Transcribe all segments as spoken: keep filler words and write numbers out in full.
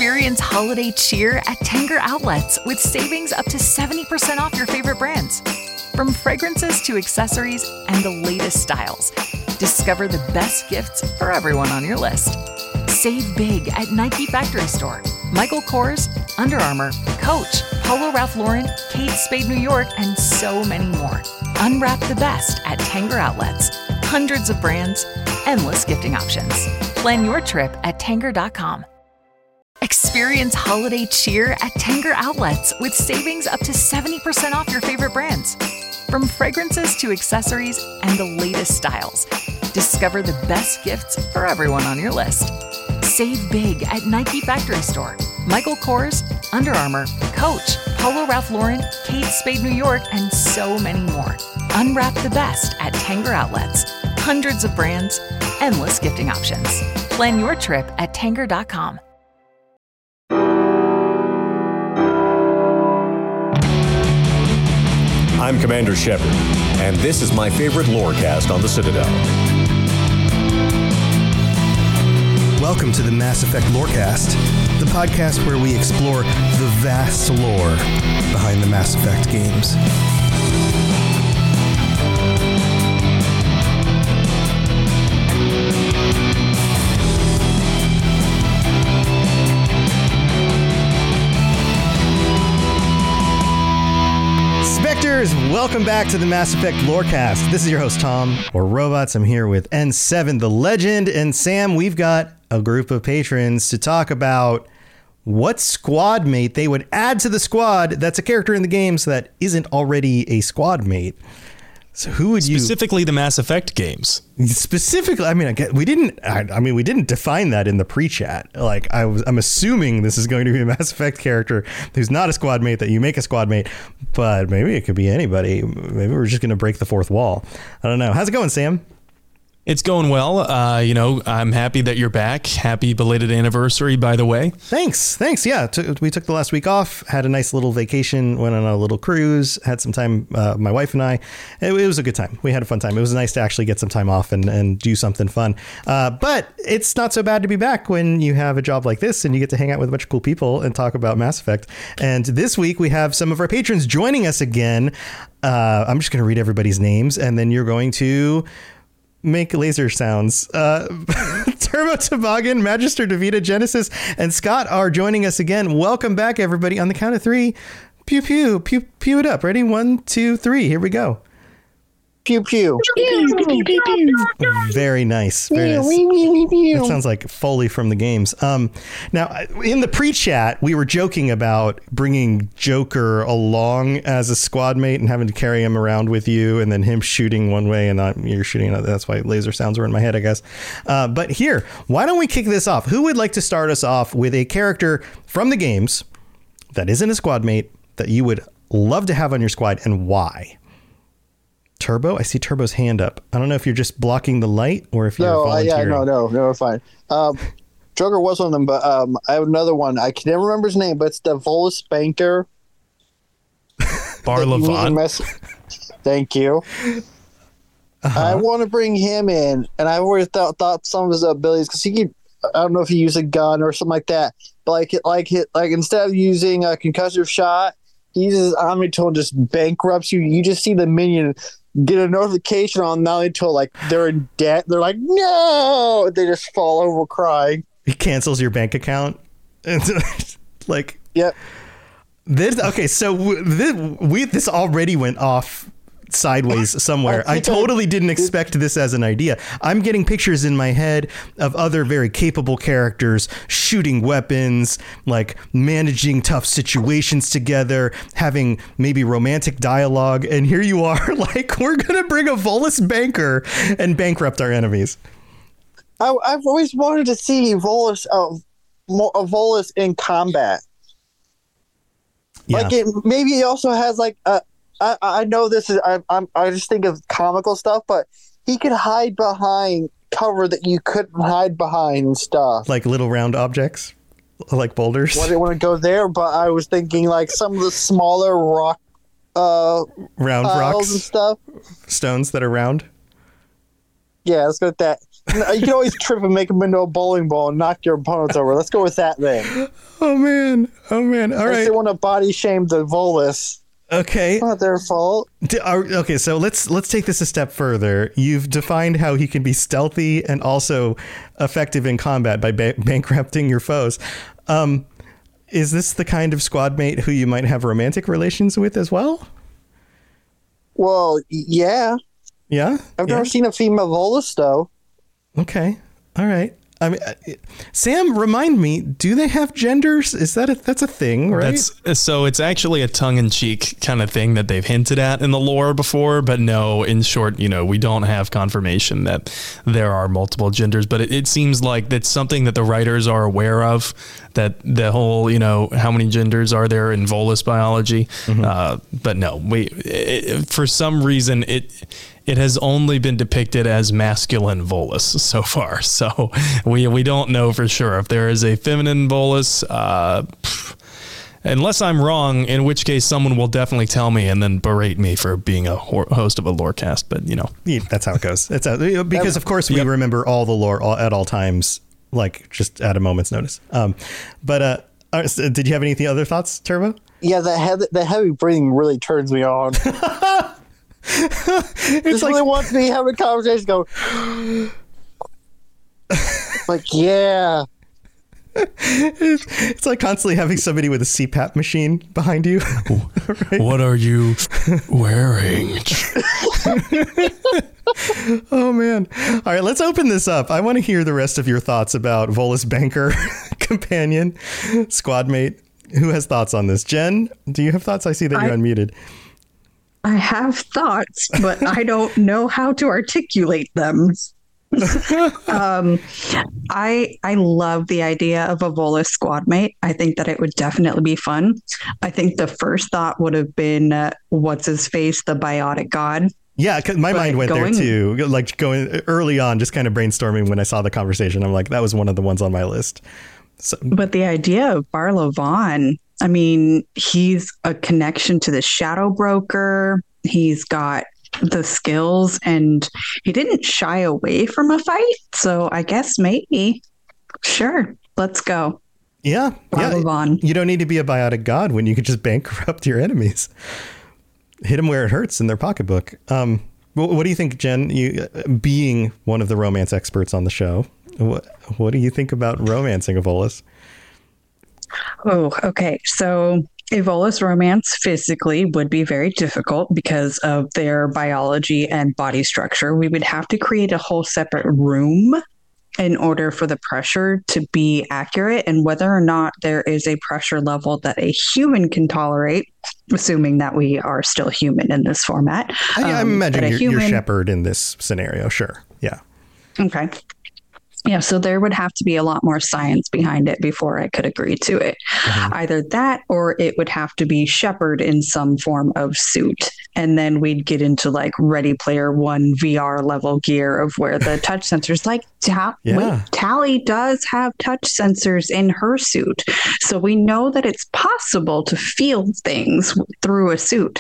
Experience holiday cheer at Tanger Outlets with savings up to seventy percent off your favorite brands. From fragrances to accessories and the latest styles, discover the best gifts for everyone on your list. Save big at Nike Factory Store, Michael Kors, Under Armour, Coach, Polo Ralph Lauren, Kate Spade New York, and so many more. Unwrap the best at Tanger Outlets. Hundreds of brands, endless gifting options. Plan your trip at Tanger dot com. Experience holiday cheer at Tanger Outlets with savings up to seventy percent off your favorite brands. From fragrances to accessories and the latest styles, discover the best gifts for everyone on your list. Save big at Nike Factory Store, Michael Kors, Under Armour, Coach, Polo Ralph Lauren, Kate Spade New York, and so many more. Unwrap the best at Tanger Outlets. Hundreds of brands, endless gifting options. Plan your trip at Tanger dot com. I'm Commander Shepard, and this is my favorite lorecast on the Citadel. Welcome to the Mass Effect Lorecast, the podcast where we explore the vast lore behind the Mass Effect games. Spectres, welcome back to the Mass Effect Lorecast. This is your host, Tom, or Robots. I'm here with N seven, the legend, and Sam. We've got a group of patrons to talk about what squad mate they would add to the squad that's a character in the games that isn't already a squad mate. So who would you... Specifically the Mass Effect games. Specifically, I mean, I get, we didn't, I, I mean, we didn't define that in the pre-chat. Like, I was, I'm assuming this is going to be a Mass Effect character who's not a squad mate that you make a squad mate, but maybe it could be anybody. Maybe we're just going to break the fourth wall. I don't know. How's it going, Sam? It's going well. Uh, you know, I'm happy that you're back. Happy belated anniversary, by the way. Thanks. Thanks. Yeah. T- we took the last week off, had a nice little vacation, went on a little cruise, had some time, uh, my wife and I. It, it was a good time. We had a fun time. It was nice to actually get some time off and, and do something fun. Uh, but it's not so bad to be back when you have a job like this and you get to hang out with a bunch of cool people and talk about Mass Effect. And this week we have some of our patrons joining us again. Uh, I'm just going to read everybody's names and then you're going to make laser sounds. Uh, Turbo Toboggan, Magister Davida, Genesis, and Scott are joining us again. Welcome back, everybody. On the count of three, pew, pew, pew, pew it up. Ready? One, two, three. Here we go. Pew, pew. Very nice. Very nice. That sounds like Foley from the games. Um, now, in the pre-chat, we were joking about bringing Joker along as a squad mate and having to carry him around with you, and then him shooting one way and not you're shooting another. That's why laser sounds were in my head, I guess. Uh, but here, why don't we kick this off? Who would like to start us off with a character from the games that isn't a squad mate that you would love to have on your squad, and why? Turbo? I see Turbo's hand up. I don't know if you're just blocking the light or if you're no, volunteering. Uh, yeah, no, no, no, fine. Um, Joker was one of them, but um, I have another one. I can never remember his name, but it's the Volus Banker. Barlavant. Mess- Thank you. Uh-huh. I want to bring him in, and I always thought, thought some of his abilities, because he could, I don't know if he used a gun or something like that, but like, like, like instead of using a concussive shot, he uses Omnitool and just bankrupts you. You just see the minion get a notification on Omnitool like they're in debt. They're like, no! They just fall over crying. He cancels your bank account. Like, yep. This okay, so this, we this already went off sideways somewhere. I totally didn't expect this as an idea. I'm getting pictures in my head of other very capable characters shooting weapons, like managing tough situations together, having maybe romantic dialogue, and here you are like, we're gonna bring a Volus Banker and bankrupt our enemies. I, I've always wanted to see Volus, uh, a Volus in combat. Yeah. Like it, maybe he also has like a I, I know this is I I'm, I just think of comical stuff, but he could hide behind cover that you couldn't hide behind and stuff. Like little round objects, like boulders. Well, I didn't want to go there, but I was thinking like some of the smaller rock, uh, round rocks and stuff, stones that are round. Yeah, let's go with that. You can always trip and make them into a bowling ball and knock your opponents over. Let's go with that then. Oh man, oh man. All Unless right. they want to body shame the Volus. Okay. It's not their fault. D- are- Okay, so let's let's take this a step further. You've defined how he can be stealthy and also effective in combat by ba- bankrupting your foes. Um, is this the kind of squad mate who you might have romantic relations with as well? Well, yeah. Yeah. I've yeah? never seen a female Volus, though. Okay. All right. I mean, uh, Sam, remind me, do they have genders? Is that a, that's a thing, right? That's so it's actually a tongue-in-cheek kind of thing that they've hinted at in the lore before, but no, in short, you know, we don't have confirmation that there are multiple genders, but it, it seems like that's something that the writers are aware of, that the whole, you know, how many genders are there in Volus biology? Mm-hmm. Uh, but no, we, it, for some reason, it it has only been depicted as masculine Volus so far. So we we don't know for sure if there is a feminine Volus. Uh, unless I'm wrong, in which case someone will definitely tell me and then berate me for being a host of a lorecast. But you know, yeah, that's how it goes. It's a, because of course we yep. remember all the lore all, at all times, like just at a moment's notice. Um, but uh, did you have any other thoughts, Turbo? Yeah, the he- the heavy breathing really turns me on. It's just like, really wants me having a conversation. Go like, yeah. It's, it's like constantly having somebody with a C PAP machine behind you. Right? What are you wearing? Oh man! All right, let's open this up. I want to hear the rest of your thoughts about Volus Banker, companion, squad mate. Who has thoughts on this? Jen, do you have thoughts? I see that you're I- unmuted. I have thoughts, but I don't know how to articulate them. um, I I love the idea of a Volus squad mate. I think that it would definitely be fun. I think the first thought would have been, uh, what's his face, the biotic god. Yeah, cause my but mind went going, there too. Like going early on, just kind of brainstorming when I saw the conversation. I'm like, that was one of the ones on my list. So. But the idea of Barlow Vaughn, I mean, he's a connection to the Shadow Broker. He's got the skills and he didn't shy away from a fight. So I guess maybe, sure, let's go. Yeah. Barlow yeah. Vaughn. You don't need to be a biotic god when you could just bankrupt your enemies. Hit them where it hurts in their pocketbook. Um, what, what do you think, Jen, you being one of the romance experts on the show? What, what do you think about romancing a Volus? Oh, okay. So a Volus romance physically would be very difficult because of their biology and body structure. We would have to create a whole separate room in order for the pressure to be accurate, and whether or not there is a pressure level that a human can tolerate, assuming that we are still human in this format. I, I um, imagine you're, human, you're Shepard in this scenario. Sure. Yeah. Okay. Yeah, so there would have to be a lot more science behind it before I could agree to it. Mm-hmm. Either that or it would have to be Shepard in some form of suit. And then we'd get into like Ready Player One V R level gear of where the touch sensors, like, ta- yeah. wait, Tally does have touch sensors in her suit. So we know that it's possible to feel things through a suit.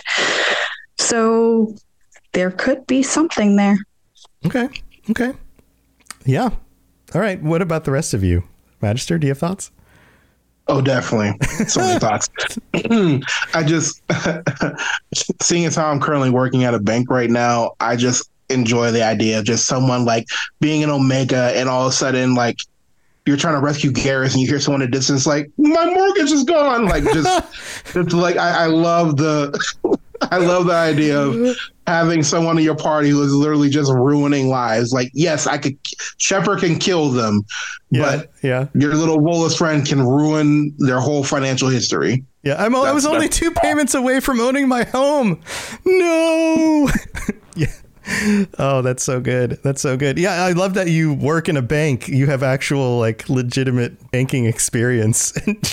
So there could be something there. Okay. Okay. Yeah. All right. What about the rest of you? Magister, do you have thoughts? Oh, definitely. So many thoughts. I just, seeing as how I'm currently working at a bank right now, I just enjoy the idea of just someone like being an Omega and all of a sudden, like, you're trying to rescue Garrus and you hear someone in the distance like, my mortgage is gone. Like, just, it's like, I, I love the, I love the idea of having someone in your party who is literally just ruining lives. Like, yes, I could, Shepard can kill them, yeah, but yeah. your little Volus friend can ruin their whole financial history. Yeah, I'm, I was only two payments away from owning my home. No. Yeah. Oh, that's so good. That's so good. Yeah, I love that you work in a bank. You have actual, like, legitimate banking experience.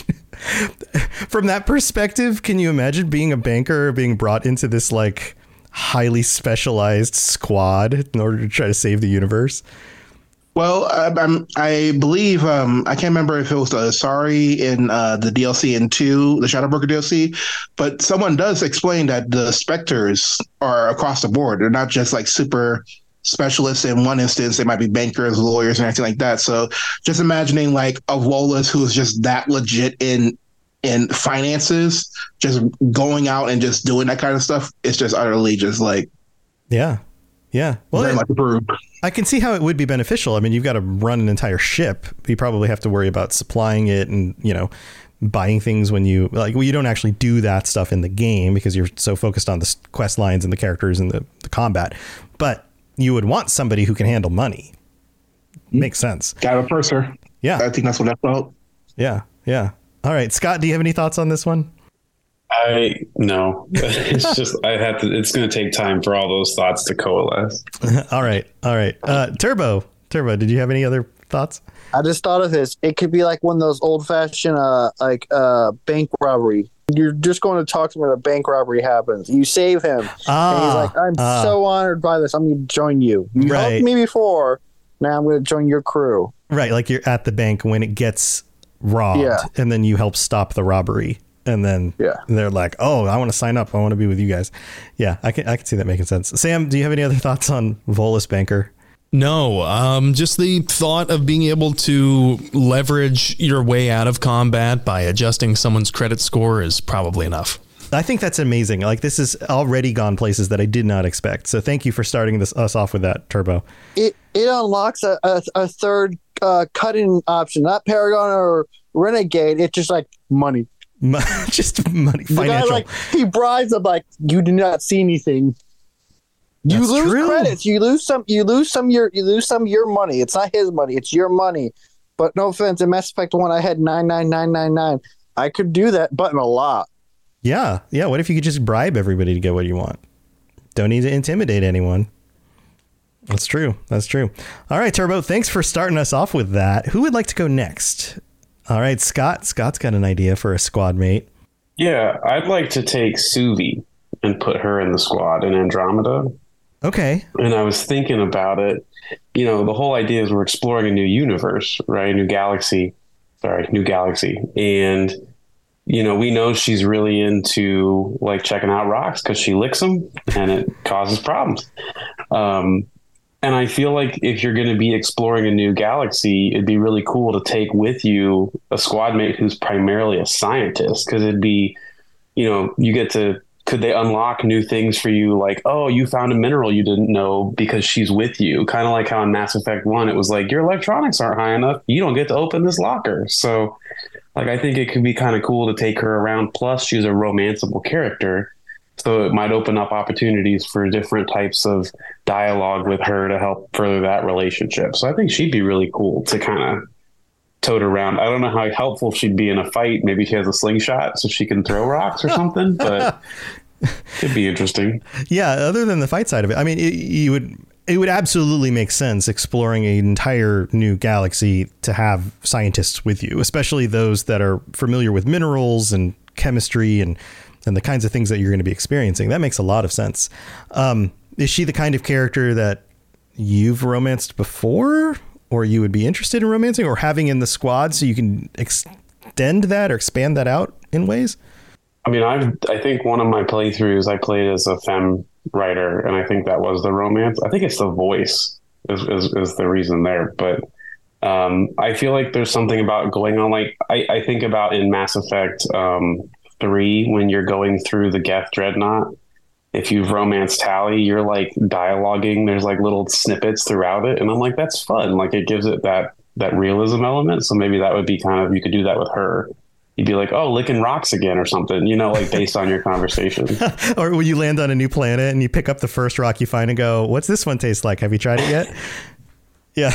From that perspective, can you imagine being a banker, being brought into this, like, highly specialized squad in order to try to save the universe? Well, I, I'm, I believe, um, I can't remember if it was the Asari in uh, the D L C in two, the Shadow Broker D L C, but someone does explain that the Spectres are across the board. They're not just like super specialists in one instance, they might be bankers, lawyers, and anything like that. So just imagining like a Volus who is just that legit in in finances, just going out and just doing that kind of stuff, it's just utterly just like yeah. Yeah. Well, very much approved. I can see how it would be beneficial. I mean, you've got to run an entire ship. You probably have to worry about supplying it and, you know, buying things when you like, well, you don't actually do that stuff in the game because you're so focused on the quest lines and the characters and the, the combat. But you would want somebody who can handle money. Makes sense. Got a purser. Yeah. I think that's what I felt. Yeah. Yeah. All right. Scott, do you have any thoughts on this one? I no, it's just I have to. It's going to take time for all those thoughts to coalesce. all right, all right. Uh, Turbo, Turbo. Did you have any other thoughts? I just thought of this. It could be like one of those old fashioned, uh, like uh, bank robbery. You're just going to talk to him when a bank robbery happens. You save him, ah, and he's like, "I'm ah. so honored by this. I'm going to join you. You right. helped me before. Now I'm going to join your crew." Right, like you're at the bank when it gets robbed, yeah. and then you help stop the robbery. And then yeah. they're like, "Oh, I want to sign up. I want to be with you guys." Yeah, I can I can see that making sense. Sam, do you have any other thoughts on Volus Banker? No, um, just the thought of being able to leverage your way out of combat by adjusting someone's credit score is probably enough. I think that's amazing. Like, this has already gone places that I did not expect. So thank you for starting this us off with that, Turbo. It it unlocks a, a, a third uh, cut-in option, not Paragon or Renegade. It's just like money. Just money, the financial. guy, like, he bribes them like, you do not see anything. You That's lose true. credits. You lose some. You lose some. Your you lose some of your money. It's not his money. It's your money. But no offense, in Mass Effect One, I had nine nine nine nine nine. I could do that button a lot. Yeah, yeah. What if you could just bribe everybody to get what you want? Don't need to intimidate anyone. That's true. That's true. All right, Turbo. Thanks for starting us off with that. Who would like to go next? All right, Scott. Scott's got an idea for a squad mate. Yeah, I'd like to take Suvi and put her in the squad in Andromeda. Okay. And I was thinking about it. You know, the whole idea is we're exploring a new universe, right? A new galaxy. Sorry, new galaxy. And, you know, we know she's really into, like, checking out rocks because she licks them and it causes problems. Um, and I feel like if you're going to be exploring a new galaxy, it'd be really cool to take with you a squad mate who's primarily a scientist, because it'd be, you know, you get to, could they unlock new things for you? Like, oh, you found a mineral you didn't know because she's with you. Kind of like how in Mass Effect one, it was like, your electronics aren't high enough. You don't get to open this locker. So, like, I think it could be kind of cool to take her around. Plus, she's a romanceable character. So it might open up opportunities for different types of dialogue with her to help further that relationship. So I think she'd be really cool to kind of tote around. I don't know how helpful she'd be in a fight. Maybe she has a slingshot so she can throw rocks or something, but it'd be interesting. Yeah. Other than the fight side of it, I mean, it, you would, it would absolutely make sense exploring an entire new galaxy to have scientists with you, especially those that are familiar with minerals and chemistry and, and the kinds of things that you're going to be experiencing. That makes a lot of sense. Um, is she the kind of character that you've romanced before, or you would be interested in romancing or having in the squad so you can extend that or expand that out in ways? I mean, I've, I think one of my playthroughs I played as a femme writer, and I think that was the romance. I think it's the voice is, is, is the reason there. But um, I feel like there's something about going on. Like, I, I think about in Mass Effect um, three, when you're going through the Geth Dreadnought, if you've romanced Tali, you're like dialoguing. There's like little snippets throughout it. And I'm like, that's fun. Like, it gives it that, that realism element. So maybe that would be kind of, you could do that with her. You'd be like, oh, licking rocks again or something, you know, like based on your conversation. Or when you land on a new planet and you pick up the first rock you find and go, what's this one taste like? Have you tried it yet? Yeah.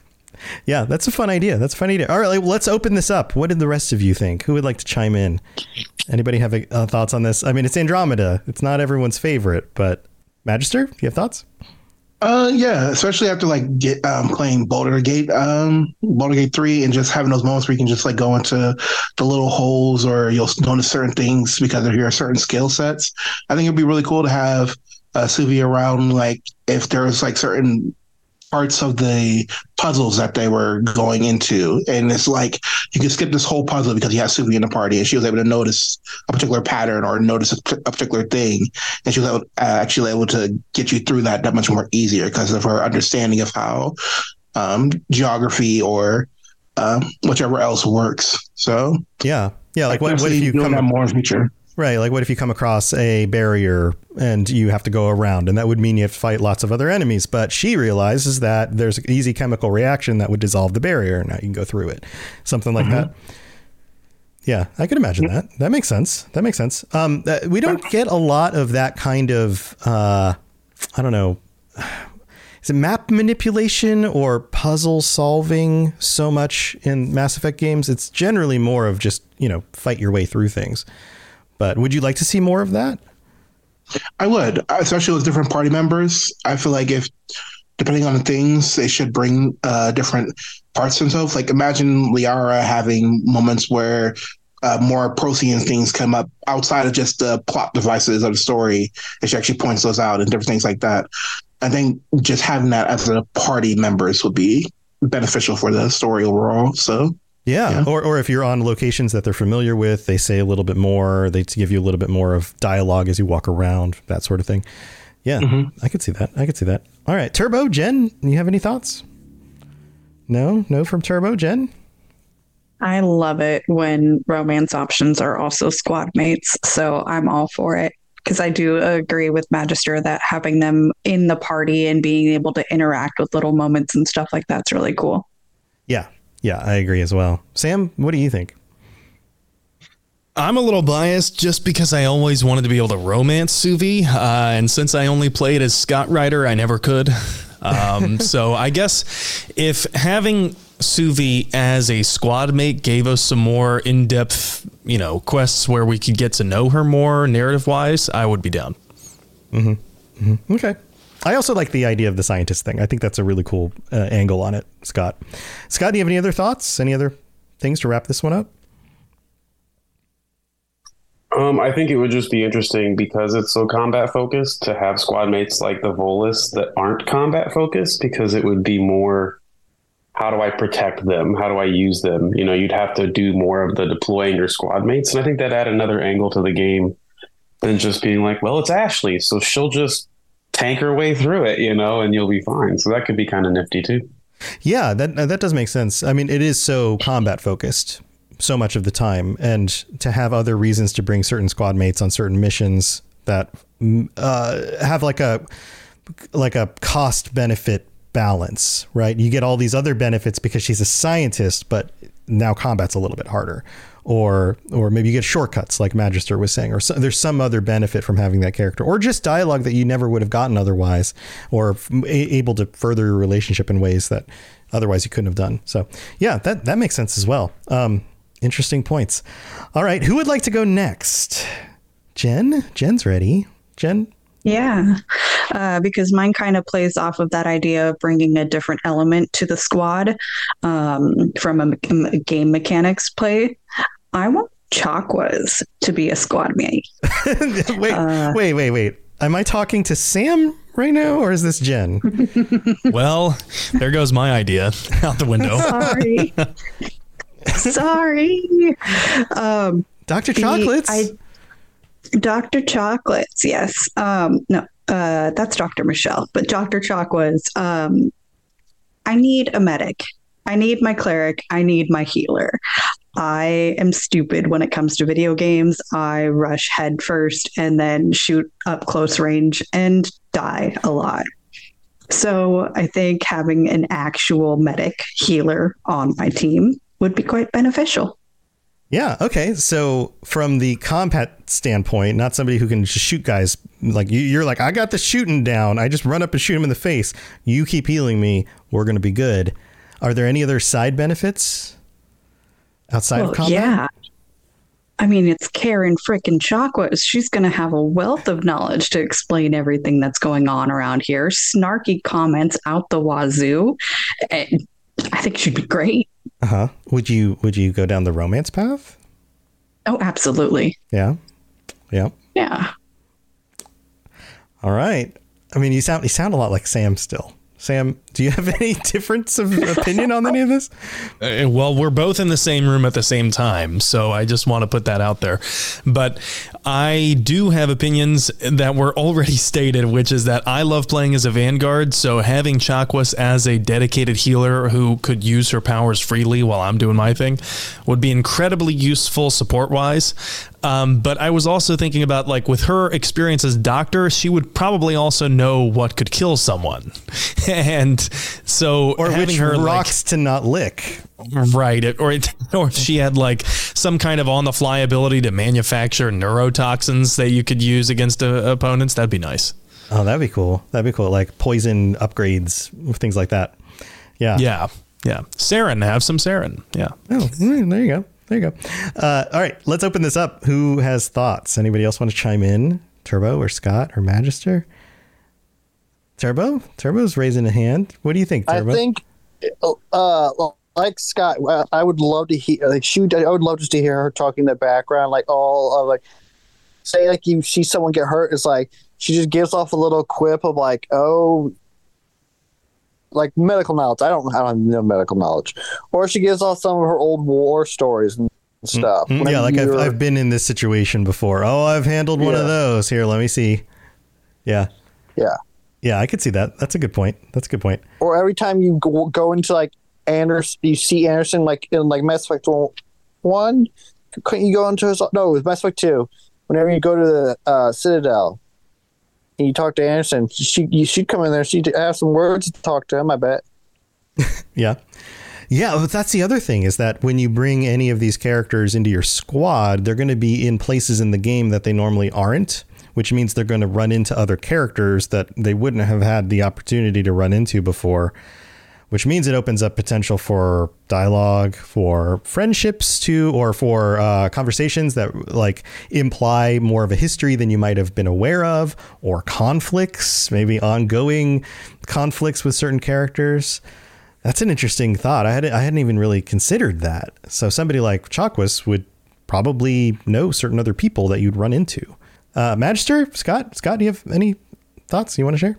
Yeah, that's a fun idea. That's a fun idea. All right, let's open this up. What did the rest of you think? Who would like to chime in? Anybody have uh, thoughts on this? I mean, it's Andromeda. It's not everyone's favorite, but Magister, do you have thoughts? Uh, yeah, especially after like get um, playing Boulder Gate, um, Boulder Gate three, and just having those moments where you can just like go into the little holes, or you'll notice certain things because of your certain skill sets. I think it'd be really cool to have uh, Suvi around. Like, if there's like certain parts of the puzzles that they were going into. And it's like you can skip this whole puzzle because you have Suvi in the party, and she was able to notice a particular pattern or notice a, a particular thing. And she was able, uh, actually able to get you through that that much more easier because of her understanding of how um, geography or uh, whichever else works. So yeah, yeah. Like what, what if you come that more in the future? Right. Like what if you come across a barrier and you have to go around, and that would mean you have to fight lots of other enemies. But she realizes that there's an easy chemical reaction that would dissolve the barrier. And now you can go through it. Something like mm-hmm. that. Yeah, I could imagine that. That makes sense. That makes sense. Um, we don't get a lot of that kind of, uh, I don't know, is it map manipulation or puzzle solving so much in Mass Effect games? It's generally more of just, you know, fight your way through things. But would you like to see more of that? I would, especially with different party members. I feel like if, depending on the things, they should bring uh, different parts themselves. Like imagine Liara having moments where uh, more Prothean things come up outside of just the plot devices of the story, and she actually points those out and different things like that. I think just having that as a party members would be beneficial for the story overall. So. Yeah. yeah. Or or if you're on locations that they're familiar with, they say a little bit more, they give you a little bit more of dialogue as you walk around, that sort of thing. Yeah, mm-hmm. I could see that. I could see that. All right. Turbo, Jen, you have any thoughts? No, no from Turbo, Jen? I love it when romance options are also squad mates. So I'm all for it. Because I do agree with Magister that having them in the party and being able to interact with little moments and stuff like that's really cool. Yeah. Yeah, I agree as well. Sam, what do you think? I'm a little biased just because I always wanted to be able to romance Suvi. Uh, and since I only played as Scott Ryder, I never could. Um, so I guess if having Suvi as a squad mate gave us some more in-depth, you know, quests where we could get to know her more narrative-wise, I would be down. Mm-hmm. Mm-hmm. Okay. I also like the idea of the scientist thing. I think that's a really cool uh, angle on it, Scott. Scott, do you have any other thoughts? Any other things to wrap this one up? Um, I think it would just be interesting because it's so combat focused to have squad mates like the Volus that aren't combat focused, because it would be more, how do I protect them? How do I use them? You know, you'd have to do more of the deploying your squad mates. And I think that add another angle to the game than just being like, well, it's Ashley, so she'll just tank her way through it, you know, and you'll be fine. So that could be kind of nifty too. Yeah, that that does make sense. I mean, it is so combat focused so much of the time, and to have other reasons to bring certain squad mates on certain missions that uh, have like a like a cost benefit balance, right? You get all these other benefits because she's a scientist, but now combat's a little bit harder. Or or maybe you get shortcuts like Magister was saying, or so, there's some other benefit from having that character, or just dialogue that you never would have gotten otherwise, or f- a- able to further your relationship in ways that otherwise you couldn't have done. So yeah, that, that makes sense as well. Um, interesting points. All right. Who would like to go next? Jen? Jen's ready. Jen? Yeah, uh, because mine kind of plays off of that idea of bringing a different element to the squad um, from a, a game mechanics play. I want Chakwas to be a squad mate. wait, uh, wait, wait, wait. Am I talking to Sam right now, or is this Jen? Well, there goes my idea out the window. Sorry. Sorry. Um, Doctor Chocolates. I, Doctor Chocolates, yes. Um, no, uh, that's Doctor Michelle, but Doctor Chakwas. Um, I need a medic. I need my cleric. I need my healer. I am stupid when it comes to video games. I rush head first and then shoot up close range and die a lot. So I think having an actual medic healer on my team would be quite beneficial. Yeah. Okay. So from the combat standpoint, not somebody who can just shoot guys like you, you're like, I got the shooting down. I just run up and shoot him in the face. You keep healing me. We're going to be good. Are there any other side benefits outside well, of combat? Yeah. I mean, it's Karen frickin' Chakwas. She's going to have a wealth of knowledge to explain everything that's going on around here. Snarky comments out the wazoo. I think she'd be great. Uh-huh. Would you would you go down the romance path? Oh, absolutely. Yeah. Yeah. Yeah. All right. I mean, you sound you sound a lot like Sam still. Sam, Do you have any difference of opinion on any of this? Uh, well, we're both in the same room at the same time, so I just want to put that out there. But I do have opinions that were already stated, which is that I love playing as a Vanguard, so having Chakwas as a dedicated healer who could use her powers freely while I'm doing my thing would be incredibly useful support-wise. Um, but I was also thinking about, like, with her experience as doctor, she would probably also know what could kill someone. And so or having which her rocks like, to not lick. Right. Or, it, or if she had like some kind of on the fly ability to manufacture neurotoxins that you could use against uh, opponents, that'd be nice. Oh, that'd be cool. That'd be cool. Like poison upgrades, things like that. Yeah. Yeah. Yeah. Saren, have some Saren. Yeah. Oh, there you go. There you go. Uh, all right, let's open this up. Who has thoughts? Anybody else want to chime in? Turbo or Scott or Magister? Turbo? Turbo's raising a hand. What do you think, Turbo? I think, uh, like Scott, I would love to hear, like, she, I would love just to hear her talking in the background, like, all of, like, say, like, you see someone get hurt, it's like, she just gives off a little quip of, like, oh, like medical knowledge. I don't, I don't have no medical knowledge. Or she gives off some of her old war stories and stuff. Mm-hmm. Yeah, like I've, I've been in this situation before. Oh, I've handled one yeah. of those. Here, let me see. Yeah. Yeah. Yeah, I could see that. That's a good point. That's a good point. Or every time you go, go into like Anderson, you see Anderson like in like Mass Effect one, couldn't you go into his, no, it was Mass Effect two. Whenever you go to the uh, Citadel, and you talk to Anderson, she you should come in there. She'd have some words to talk to him, I bet. Yeah. Yeah, but that's the other thing is that when you bring any of these characters into your squad, they're going to be in places in the game that they normally aren't, which means they're going to run into other characters that they wouldn't have had the opportunity to run into before, which means it opens up potential for dialogue, for friendships too, or for uh, conversations that like imply more of a history than you might have been aware of, or conflicts, maybe ongoing conflicts with certain characters. That's an interesting thought. I hadn't, I hadn't even really considered that. So somebody like Chakwas would probably know certain other people that you'd run into. Uh, Magister, Scott, Scott, do you have any thoughts you want to share?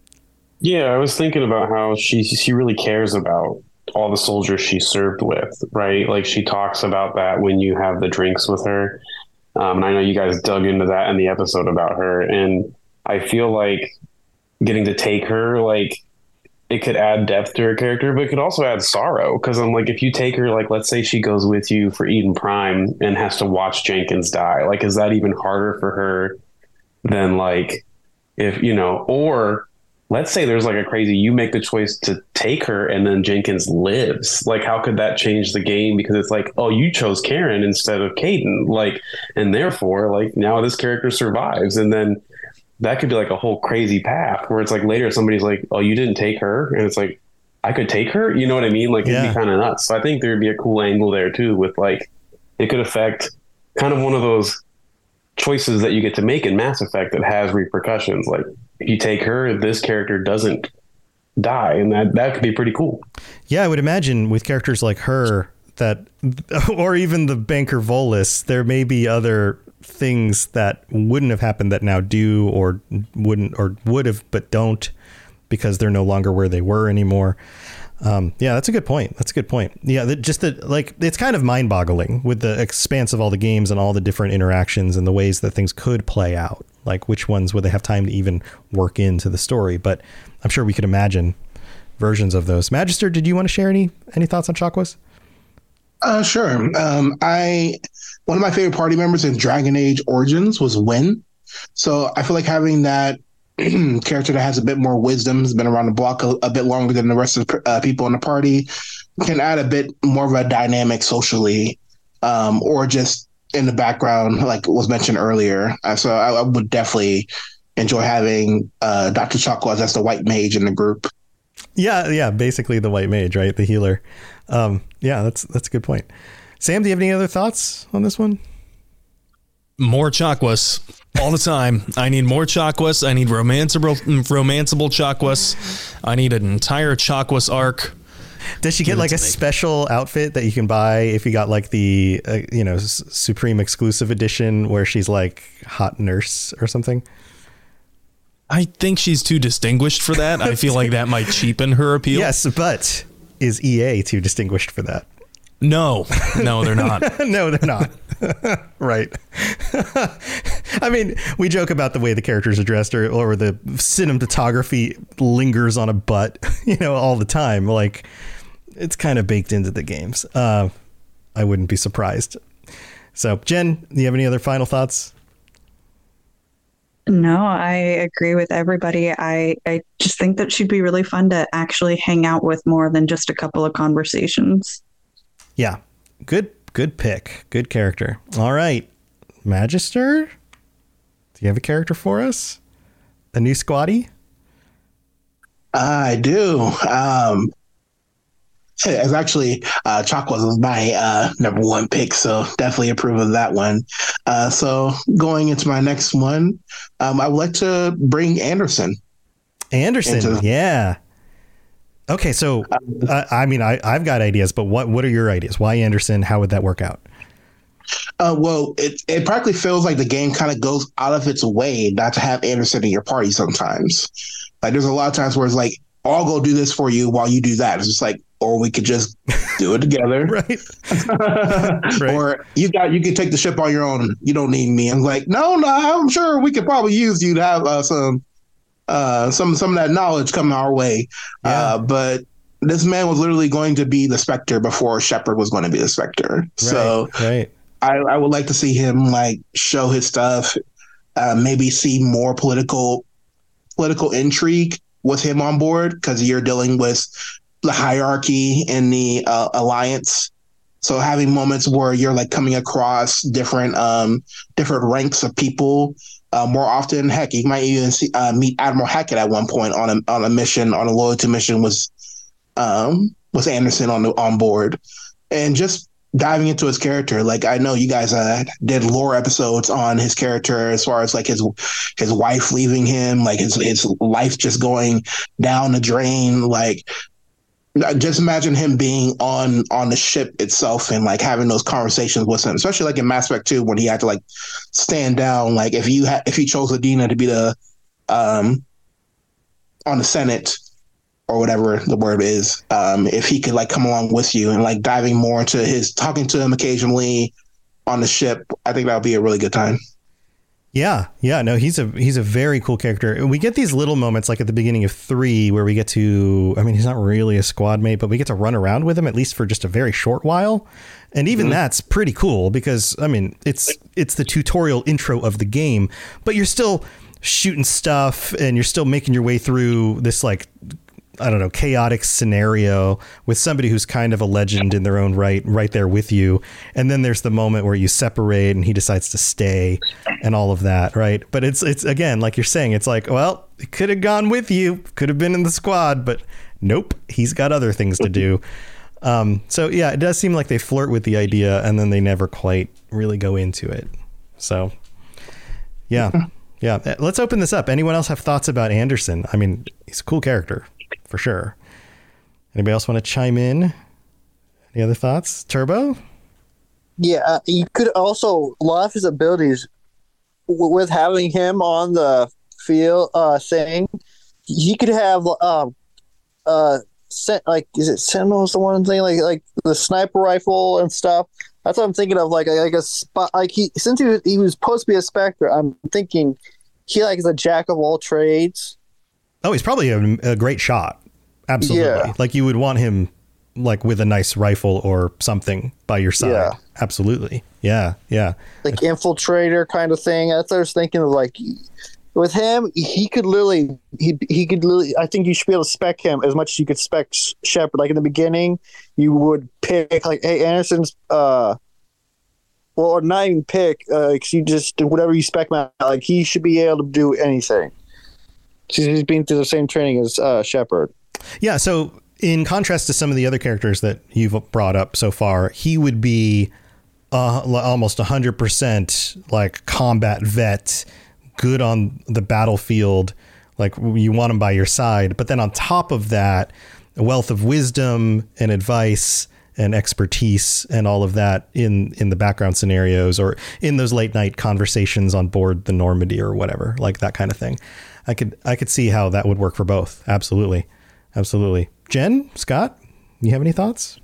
Yeah, I was thinking about how she she really cares about all the soldiers she served with, right? Like she talks about that when you have the drinks with her. Um, and I know you guys dug into that in the episode about her. And I feel like getting to take her, like, it could add depth to her character, but it could also add sorrow. Because I'm like, if you take her, like, let's say she goes with you for Eden Prime and has to watch Jenkins die. Like, is that even harder for her than, like, if, you know, or let's say there's like a crazy, you make the choice to take her and then Jenkins lives. Like, how could that change the game? Because it's like, oh, you chose Karen instead of Kaidan. Like, and therefore, like, now this character survives. And then that could be like a whole crazy path where it's like later somebody's like, oh, you didn't take her. And it's like, I could take her. You know what I mean? Like, it'd yeah. be kind of nuts. So I think there'd be a cool angle there too, with like, it could affect kind of one of those choices that you get to make in Mass Effect that has repercussions. Like, if you take her, this character doesn't die, and that that could be pretty cool. Yeah, I would imagine with characters like her that, or even the banker Volus, there may be other things that wouldn't have happened that now do, or wouldn't, or would have but don't, because they're no longer where they were anymore. Um, yeah, that's a good point. That's a good point. Yeah, the, just that, like, it's kind of mind boggling with the expanse of all the games and all the different interactions and the ways that things could play out. Like, which ones would they have time to even work into the story? But I'm sure we could imagine versions of those. Magister, did you want to share any any thoughts on Chakwas? Uh, sure. Um, I one of my favorite party members in Dragon Age Origins was Wynn. So I feel like having that character that has a bit more wisdom, has been around the block a, a bit longer than the rest of the uh, people in the party, can add a bit more of a dynamic socially, um, or just in the background, like was mentioned earlier. Uh, so I, I would definitely enjoy having uh, Doctor Chakwas as the white mage in the group. Yeah, yeah, basically the white mage, right? The healer. Um, yeah, that's that's a good point. Sam, do you have any other thoughts on this one? More Chakwas all the time. I need more Chakwas. I need romanceable, romanceable Chakwas. I need an entire Chakwas arc. Does she get like a special outfit that you can buy if you got like the, uh, you know, S- Supreme exclusive edition where she's like hot nurse or something? I think she's too distinguished for that. I feel like that might cheapen her appeal. Yes, but is E A too distinguished for that? No, no, they're not. No, they're not. Right. I mean, we joke about the way the characters are dressed, or, or the cinematography lingers on a butt, you know, all the time. Like, it's kind of baked into the games. Uh, I wouldn't be surprised. So, Jen, do you have any other final thoughts? No, I agree with everybody. I, I just think that she'd be really fun to actually hang out with more than just a couple of conversations. Yeah. Good, good pick. Good character. All right. Magister, do you have a character for us? A new squatty? I do. Um, it's actually uh, Chakwas was my uh, number one pick, so definitely approve of that one. Uh, so going into my next one, um, I would like to bring Anderson. Anderson, into- yeah. Okay, so uh, I mean, I, I've got ideas, but what what are your ideas? Why Anderson? How would that work out? Uh, well, it, it practically feels like the game kind of goes out of its way not to have Anderson in your party sometimes. Like, there's a lot of times where it's like, oh, I'll go do this for you while you do that. It's just like, or we could just do it together. Right. Right. Or you got you can take the ship on your own. You don't need me. I'm like, no, no, I'm sure we could probably use you to have uh, some uh, some some of that knowledge coming our way. Yeah. Uh, but this man was literally going to be the Spectre before Shepard was going to be the Spectre. Right, so right. I, I would like to see him like show his stuff, uh, maybe see more political political intrigue with him on board, because you're dealing with the hierarchy in the uh, alliance. So having moments where you're like coming across different um, different ranks of people uh, more often. Heck, you might even see, uh, meet Admiral Hackett at one point on a on a mission on a loyalty mission with um, with Anderson on the on board, and just diving into his character. Like, I know you guys uh, did lore episodes on his character, as far as like his his wife leaving him, like his his life just going down the drain. Like, just imagine him being on on the ship itself and like having those conversations with him, especially like in Mass Effect two when he had to like stand down. Like, if you had if he chose Adina to be the um on the Senate, or whatever the word is, um, if he could like come along with you and like diving more into his talking to him occasionally on the ship, I think that would be a really good time. Yeah, yeah, no, he's a he's a very cool character. We get these little moments like at the beginning of three where we get to, I mean, he's not really a squad mate, but we get to run around with him at least for just a very short while. And even mm-hmm. that's pretty cool because, I mean, it's it's the tutorial intro of the game, but you're still shooting stuff and you're still making your way through this like, I don't know, chaotic scenario with somebody who's kind of a legend in their own right, right there with you. And then there's the moment where you separate and he decides to stay and all of that. Right. But it's, it's again, like you're saying, it's like, well, it could have gone with you, could have been in the squad, but nope, he's got other things to do. Um, so yeah, it does seem like they flirt with the idea and then they never quite really go into it. So yeah. Yeah. Let's open this up. Anyone else have thoughts about Anderson? I mean, he's a cool character. For sure. Anybody else want to chime in? Any other thoughts? Turbo? Yeah, uh, you could also, a lot of his abilities, w- with having him on the field uh, thing, he could have, um, uh, sen- like, is it Sentinel's the one thing? Like, like the sniper rifle and stuff. That's what I'm thinking of, like, like a spot, like he, since he was, he was supposed to be a Spectre, I'm thinking he, like, is a jack of all trades. Oh, he's probably a, a great shot. Absolutely. Yeah. Like you would want him like with a nice rifle or something by your side. Yeah. Absolutely. Yeah. Yeah. Like infiltrator kind of thing. That's what I was thinking of. Like with him, he could literally, he he could literally, I think you should be able to spec him as much as you could spec Shepard. Like in the beginning, you would pick like, hey, Anderson's, uh, well, or not even pick, uh, cause you just do whatever you spec him out. Like he should be able to do anything. He's been through the same training as uh, Shepard. Yeah, so in contrast to some of the other characters that you've brought up so far, he would be uh, almost one hundred percent like combat vet, good on the battlefield, like you want him by your side. But then on top of that, a wealth of wisdom and advice and expertise and all of that in, in the background scenarios or in those late night conversations on board the Normandy or whatever, like that kind of thing. I could, I could see how that would work for both. Absolutely. Absolutely. Jen, Scott, you have any thoughts?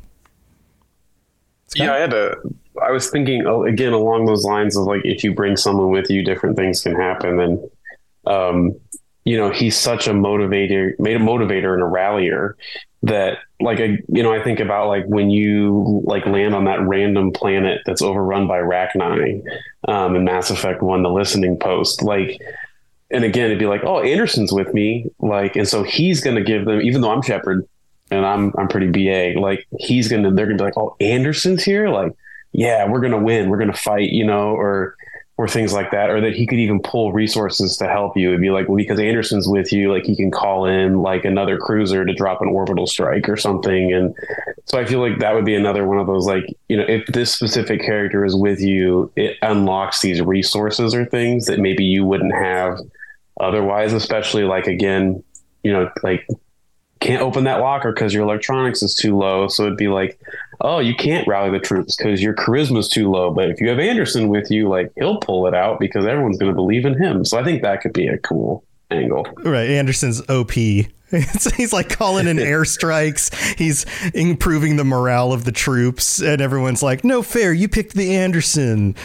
Scott? Yeah, I had a, I was thinking again, along those lines of like, if you bring someone with you, different things can happen. And, um, you know, he's such a motivator, made a motivator and a rallier that like, a, you know, I think about like when you like land on that random planet that's overrun by Rachni, um, in Mass Effect one, the listening post, like, and again, it'd be like, oh, Anderson's with me. Like, and so he's going to give them, even though I'm Shepard and I'm, I'm pretty B A, like he's going to, they're going to be like, oh, Anderson's here. Like, yeah, we're going to win. We're going to fight, you know, or, or things like that, or that he could even pull resources to help you. It'd be like, well, because Anderson's with you, like he can call in like another cruiser to drop an orbital strike or something. And so I feel like that would be another one of those, like, you know, if this specific character is with you, it unlocks these resources or things that maybe you wouldn't have otherwise, especially like, again, you know, like can't open that locker because your electronics is too low. So it'd be like, oh, you can't rally the troops because your charisma is too low. But if you have Anderson with you, like he'll pull it out because everyone's going to believe in him. So I think that could be a cool angle. Right. Anderson's O P. He's like calling in airstrikes. He's improving the morale of the troops. And everyone's like, no fair. You picked the Anderson.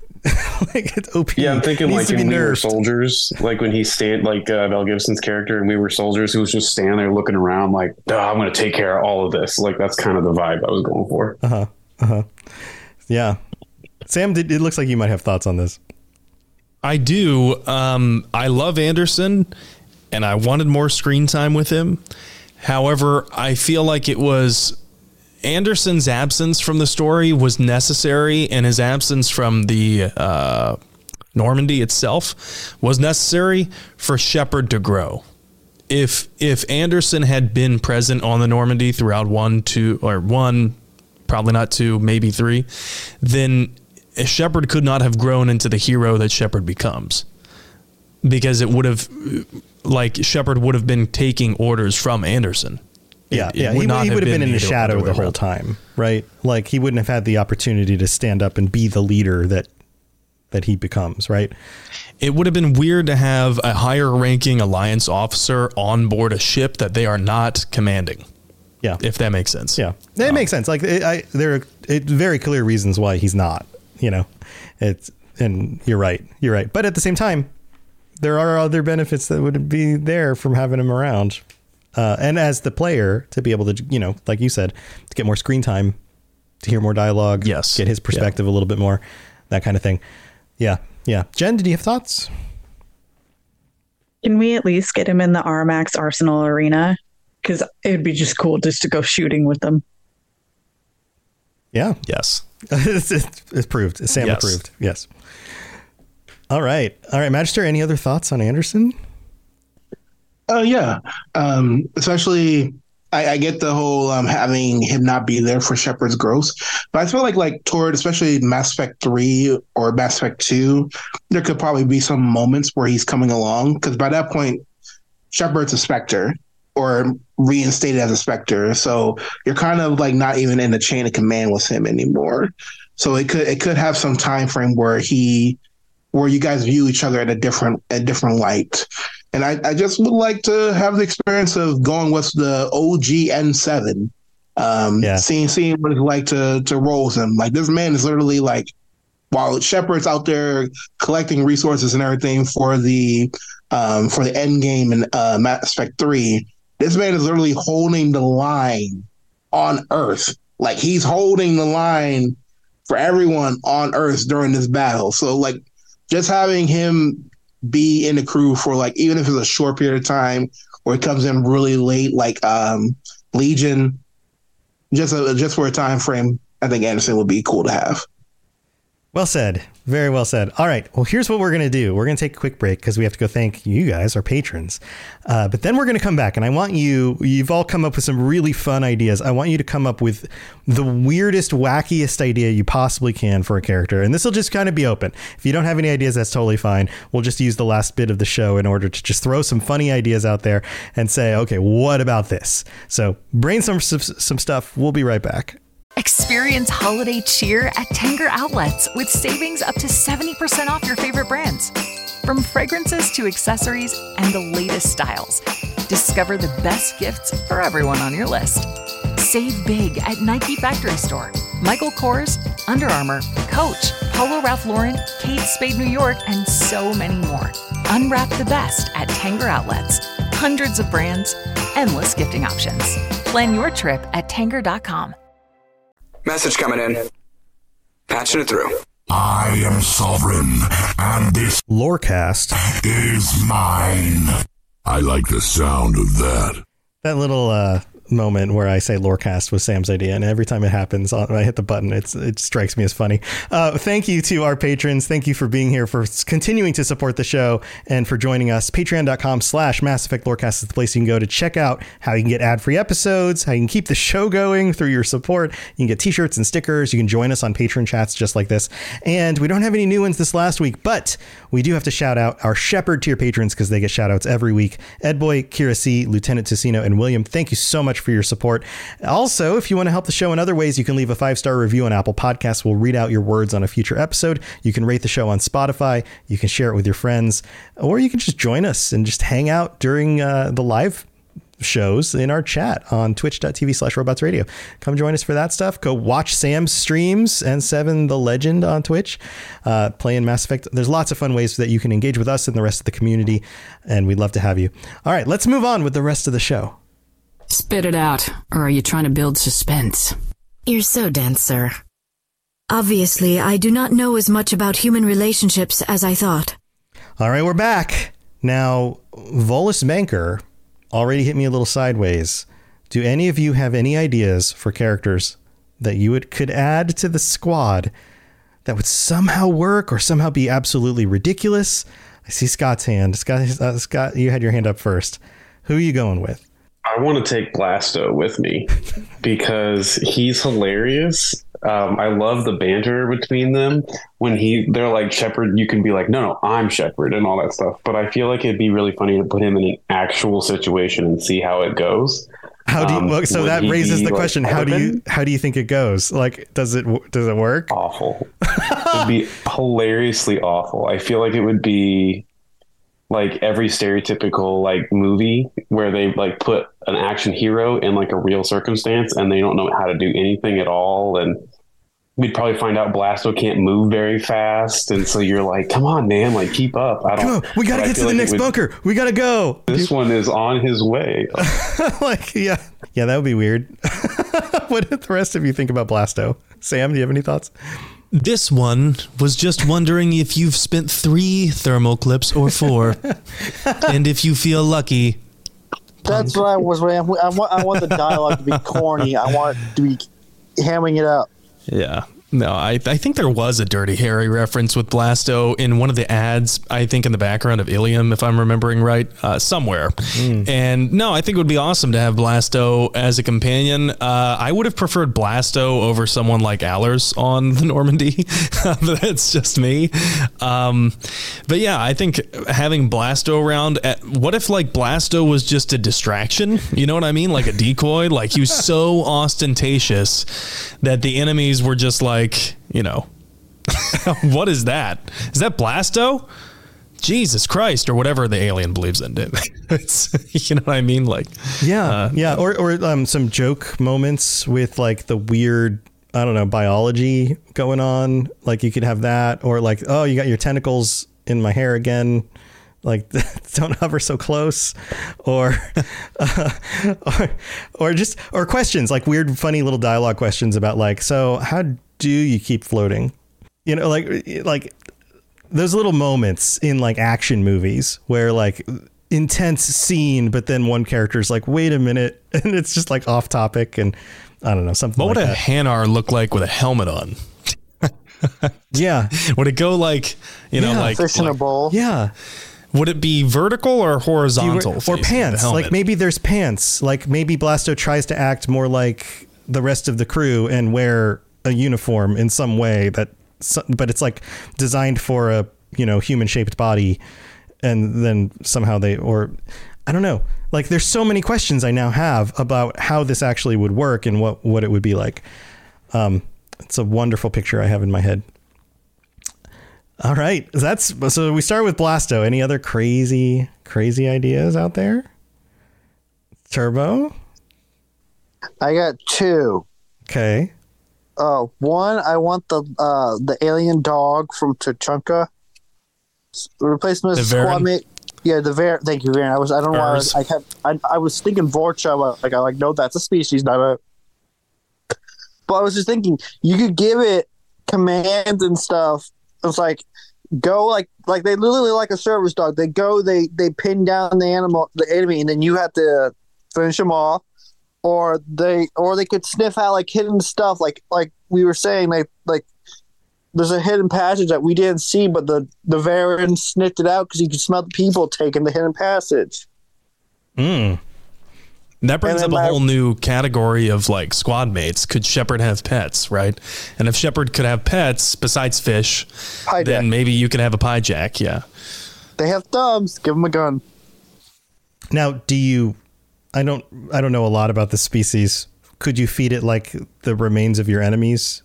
Like it's O P. Yeah, I'm thinking like in in We Were nerfed. Soldiers, like when he stand like uh, Mel Gibson's character and We Were Soldiers, who was just standing there looking around like, duh, I'm going to take care of all of this. Like that's kind of the vibe I was going for. Uh huh. Uh huh. Yeah. Sam, did, it looks like you might have thoughts on this. I do. Um, I love Anderson, and I wanted more screen time with him. However, I feel like it was Anderson's absence from the story was necessary, and his absence from the uh, Normandy itself was necessary for Shepard to grow. If if Anderson had been present on the Normandy throughout one, two, or one, probably not two, maybe three, then Shepard could not have grown into the hero that Shepard becomes, because it would have, like, Shepard would have been taking orders from Anderson. Yeah, It- it yeah. would He, not he have would have been in the the shadow other the way whole around. time, right? Like he wouldn't have had the opportunity to stand up and be the leader that that he becomes, right? It would have been weird to have a higher ranking Alliance officer on board a ship that they are not commanding. Yeah, If that makes sense. yeah, it makes sense. Like it, I, there are it, very clear reasons why he's not. You know, it's and you're right, you're right. But at the same time, there are other benefits that would be there from having him around. Uh, and as the player, to be able to, you know, like you said, to get more screen time, to hear more dialogue, Yes. get his perspective a little bit more, that kind of thing. Yeah, yeah. Jen, did you have thoughts? Can we at least get him in the Armax Arsenal Arena? Because it would be just cool just to go shooting with them. Yeah, Yes. it's, it's, it's proved. Sam Yes. approved. Yes. All right, all right, Magister. Any other thoughts on Anderson? Oh yeah, um, especially I, I get the whole um, having him not be there for Shepard's growth, but I feel like like toward especially Mass Effect three or Mass Effect two, there could probably be some moments where he's coming along because by that point, Shepard's a Spectre or reinstated as a Spectre, so you're kind of like not even in the chain of command with him anymore. So it could it could have some time frame where he where you guys view each other at a different a different light. And I, I just would like to have the experience of going with the O G N seven, um, Yeah. seeing seeing what it's like to to roll with him. Like this man is literally like, while Shepard's out there collecting resources and everything for the um, for the end game in uh, Mass Effect three, this man is literally holding the line on Earth. Like he's holding the line for everyone on Earth during this battle. So like just having him be in the crew for like even if it's a short period of time or it comes in really late like um Legion, just a, just for a time frame, I think Anderson would be cool to have. Well said. Very well said. All right. Well, here's what we're going to do. We're going to take a quick break because we have to go thank you guys, our patrons. Uh, but then we're going to come back and I want you, you've all come up with some really fun ideas. I want you to come up with the weirdest, wackiest idea you possibly can for a character. And this will just kind of be open. If you don't have any ideas, that's totally fine. We'll just use the last bit of the show in order to just throw some funny ideas out there and say, okay, what about this? So brainstorm some, some stuff. We'll be right back. Experience holiday cheer at Tanger Outlets with savings up to seventy percent off your favorite brands. From fragrances to accessories and the latest styles, discover the best gifts for everyone on your list. Save big at Nike Factory Store, Michael Kors, Under Armour, Coach, Polo Ralph Lauren, Kate Spade New York, and so many more. Unwrap the best at Tanger Outlets. Hundreds of brands, endless gifting options. Plan your trip at tanger dot com. Message coming in. Patching it through. I am sovereign, and this Lorecast is mine. I like the sound of that. That little uh, moment where I say Lorecast was Sam's idea, and every time it happens, I hit the button. It's it strikes me as funny. Uh, thank you to our patrons. Thank you for being here, for continuing to support the show, and for joining us. Patreon dot com slash Mass Effect Lorecast is the place you can go to check out how you can get ad-free episodes, how you can keep the show going through your support. You can get t-shirts and stickers. You can join us on Patreon chats just like this. And we don't have any new ones this last week, but we do have to shout out our Shepherd tier patrons because they get shout outs every week. Edboy, Kira C, Lieutenant Ticino, and William, thank you so much for your support. Also, if you want to help the show in other ways, you can leave a five-star review on Apple Podcasts. We'll read out your words on a future episode. You can rate the show on Spotify. You can share it with your friends, or you can just join us and just hang out during uh, the live shows in our chat on twitch dot t v slash robots radio. Come join us for that stuff. Go watch Sam's streams and Seven the Legend on Twitch, uh, playing Mass Effect. There's lots of fun ways that you can engage with us and the rest of the community, and we'd love to have you. All right, let's move on with the rest of the show. Spit it out, or are you trying to build suspense? You're so dense, sir. Obviously, I do not know as much about human relationships as I thought. All right, we're back. Now, Volus Banker already hit me a little sideways. Do any of you have any ideas for characters that you would could add to the squad that would somehow work or somehow be absolutely ridiculous? I see Scott's hand. Scott, uh, Scott, you had your hand up first. Who are you going with? I want to take Blasto with me because he's hilarious. Um, I love the banter between them when he they're like Shepard. You can be like, no, no, I'm Shepard and all that stuff. But I feel like it'd be really funny to put him in an actual situation and see how it goes. How do you, um, well, so that raises the like question. How do you how do you think it goes? Like, does it does it work? Awful. It'd be hilariously awful. I feel like it would be like every stereotypical like movie where they like put an action hero in like a real circumstance and they don't know how to do anything at all. And we'd probably find out Blasto can't move very fast. And so you're like, come on, man, like keep up. I don't Come on, we got to get to the like next would, bunker. We got to go. This one is on his way. Like, yeah, yeah, that would be weird. What did the rest of you think about Blasto? Sam, do you have any thoughts? This one was just wondering if you've spent three thermal clips or four, and if you feel lucky. That's what I was. I want. I want the dialogue to be corny. I want it to be hamming it up. Yeah. No, I I think there was a Dirty Harry reference with Blasto in one of the ads, I think in the background of Ilium, if I'm remembering right, uh, somewhere. Mm. And no, I think it would be awesome to have Blasto as a companion. Uh, I would have preferred Blasto over someone like Allers on the Normandy. That's just me. Um, but yeah, I think having Blasto around, at, what if like Blasto was just a distraction? You know what I mean? Like a decoy? Like he was so ostentatious that the enemies were just like, Like, you know, what is that? Is that Blasto? Jesus Christ, or whatever the alien believes in. It's, you know what I mean? Like, yeah, uh, yeah. Or, or um, some joke moments with like the weird, I don't know, biology going on. Like you could have that, or like, oh, you got your tentacles in my hair again. Like, don't hover so close, or, uh, or, or just, or questions like weird, funny little dialogue questions about like, so how do you keep floating? You know, like, like those little moments in like action movies where like intense scene, but then one character's like, wait a minute. And it's just like off topic. And I don't know, something what like would that. a Hanar look like with a helmet on? Yeah. Would it go like, you know, yeah. like, fish in like, a bowl? Yeah. Would it be vertical or horizontal? You, or pants. Like maybe there's pants. Like maybe Blasto tries to act more like the rest of the crew and wear a uniform in some way that, but it's like designed for a, you know, human shaped body. And then somehow they, or I don't know, like there's so many questions I now have about how this actually would work and what, what it would be like. Um, it's a wonderful picture I have in my head. All right. That's so we start with Blasto. Any other crazy, crazy ideas out there? Turbo? I got two. Okay. Uh, one, I want the uh, the alien dog from Tuchanka. Replacement The of squad Varen? mate. Yeah, the Var. Thank you, Varen. I was. I don't know why I, was, Vars. I kept. I, I was thinking Vorcha. but, Like I like no, that's a species, not a. But I was just thinking you could give it commands and stuff. It's like go like like they literally like a service dog. They go, they they pin down the animal, the enemy, and then you have to finish them off. Or they, or they could sniff out like hidden stuff, like like we were saying, like like there's a hidden passage that we didn't see, but the the Varen sniffed it out because he could smell the people taking the hidden passage. Mm. That brings up And a then my- whole new category of like squad mates. Could Shepard have pets, right? And if Shepard could have pets besides fish, Pie then jack. maybe you could have a pie jack. Yeah. They have thumbs. Give them a gun. Now, do you? I don't. I don't know a lot about the species. Could you feed it like the remains of your enemies?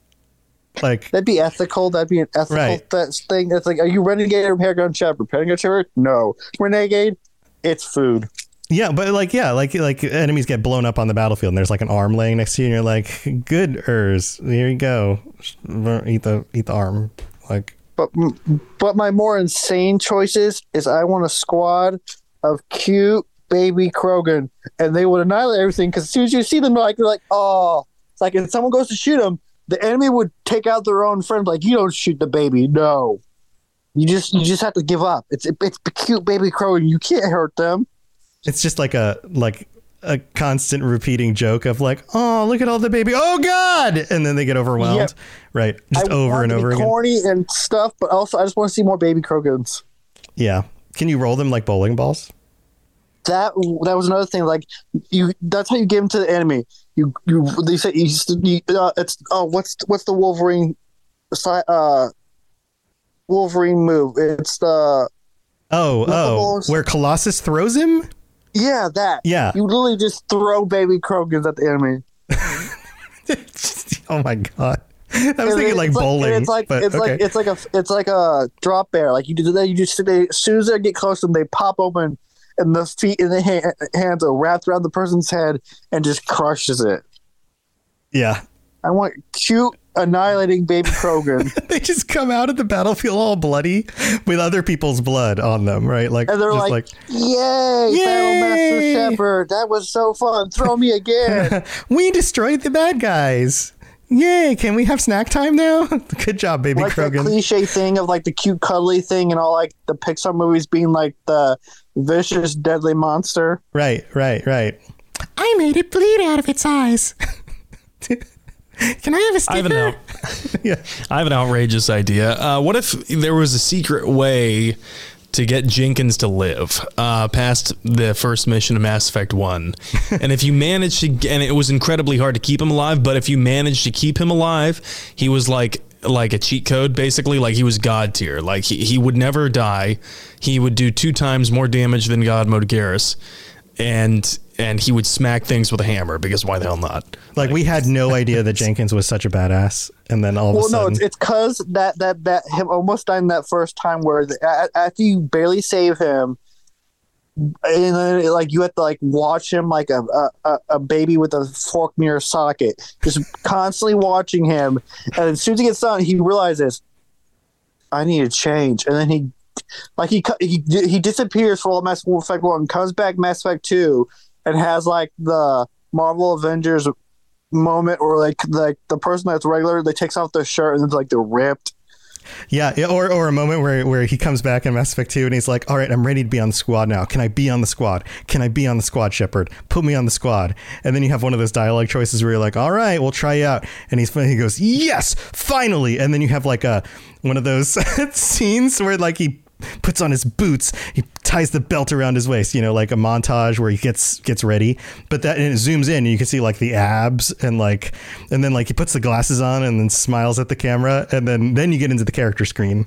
Like That'd be ethical. That'd be an ethical Right. th- thing. It's like, are you renegade or Paragon Shepherd? Paragon Shepherd? No. Renegade? It's food. yeah, but like yeah, like like enemies get blown up on the battlefield, and there's like an arm laying next to you, and you're like, good Urs, here you go, eat the eat the arm. Like, But but my more insane choices is I want a squad of cute baby Krogan, and they would annihilate everything because as soon as you see them, like they're like, oh, it's like if someone goes to shoot them, the enemy would take out their own friend. Like, you don't shoot the baby, no, you just you just have to give up. It's it's a cute baby Krogan, you can't hurt them. it's just like a like a constant repeating joke of like, oh, look at all the baby, oh god, and then they get overwhelmed. Yeah. Right, just I over want and it to over be again. corny and stuff, but also I just want to see more baby Krogans. Yeah, can you roll them like bowling balls? That that was another thing. Like you, that's how you give them to the enemy. You you they say you, you uh, it's oh what's what's the Wolverine, si- uh, Wolverine move? It's the Oh, the oh, balls. where Colossus throws him? yeah that Yeah. You literally just throw baby Krogans at the enemy. Oh my god, I was And thinking it's like bowling. and It's like but it's okay. like it's like a it's like a drop bear. Like you do that. You just they, as soon as they get close to them, they pop open, and the feet and the ha- hands are wrapped around the person's head and just crushes it. yeah. I want cute annihilating baby Krogan. They just come out of the battlefield all bloody with other people's blood on them, right? Like, And they're just like, "Yay, Yay! Battlemaster Shepard! That was so fun! Throw me again!" we destroyed the bad guys. Yay! Can we have snack time now? Good job, baby Like that Krogan. cliche thing of like the cute cuddly thing and all like the Pixar movies being like the vicious deadly monster. Right, right, right. I made it bleed out of its eyes. Can I have a sticker? I have an out, yeah. I have an outrageous idea. Uh, what if there was a secret way to get Jenkins to live uh, past the first mission of Mass Effect one? And if you managed to, and it was incredibly hard to keep him alive, but if you managed to keep him alive, he was like like a cheat code, basically. Like he was God tier. Like he, he would never die. He would do two times more damage than God Mode Garrus. And and he would smack things with a hammer because why the hell not? Like, we had no idea that Jenkins was such a badass, and then all of Well, a no, sudden, it's it's because that that that him almost dying that first time where the, a- after you barely save him, and then like you have to like watch him like a a, a baby with a fork near a socket, just constantly watching him, and as soon as he gets done, he realizes I need to change, and then he like he cu- he he disappears for all Mass Effect one, comes back Mass Effect two, and has like the Marvel Avengers moment where like like the person that's regular, they takes off their shirt and it's like they're ripped. yeah, yeah, or or a moment where where he comes back in Mass Effect two and he's like, all right, I'm ready to be on the squad now. Can I be on the squad? Can I be on the squad, Shepard? Put me on the squad. And then you have one of those dialogue choices where you're like, all right, we'll try you out. And he's he goes, yes, finally. And then you have like a one of those scenes where like he puts on his boots, he ties the belt around his waist, you know, like a montage where he gets gets ready, but that and it zooms in and you can see like the abs and like and then like he puts the glasses on and then smiles at the camera, and then then you get into the character screen.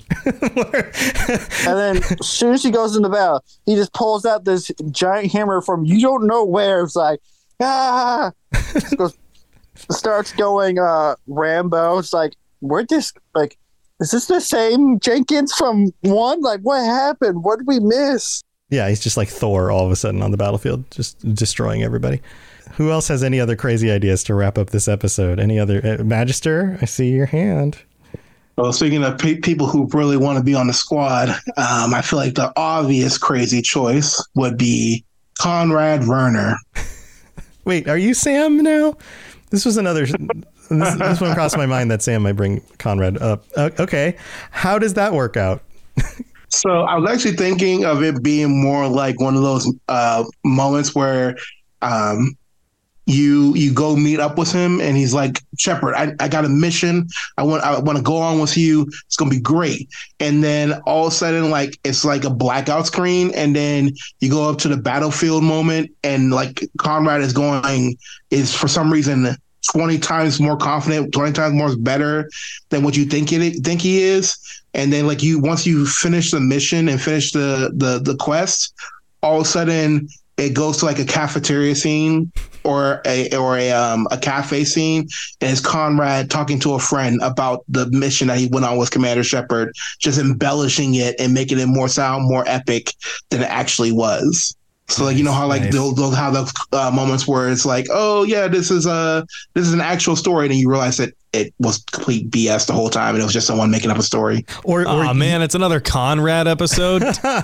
And then as soon as he goes into battle, he just pulls out this giant hammer from you don't know where. It's like ah, just goes starts going uh, Rambo. It's like, we're just like, is this the same Jenkins from one? Like, what happened? What did we miss? Yeah, he's just like Thor all of a sudden on the battlefield, just destroying everybody. Who else has any other crazy ideas to wrap up this episode? Any other uh, Magister? I see your hand. Well, speaking of pe- people who really want to be on the squad, um, I feel like the obvious crazy choice would be Conrad Werner. Wait, are you Sam now? This was another. This, this one crossed my mind that Sam might bring Conrad up. Uh, okay, how does that work out? So I was actually thinking of it being more like one of those uh, moments where um, you you go meet up with him and he's like, Shepard, I, I got a mission. I want I want to go on with you. It's gonna be great. And then all of a sudden, like it's like a blackout screen, and then you go up to the battlefield moment, and like Conrad is going is for some reason twenty times more confident, twenty times more better than what you think it think he is. And then like you once you finish the mission and finish the the the quest, all of a sudden it goes to like a cafeteria scene or a or a um a cafe scene, and it's Conrad talking to a friend about the mission that he went on with Commander Shepard, just embellishing it and making it more sound more epic than it actually was. So like, you know how like nice. those, those how those uh, moments where it's like, oh yeah, this is a this is an actual story, and then you realize that it was complete B S the whole time, and it was just someone making up a story. Or, or oh man, it's another Conrad episode.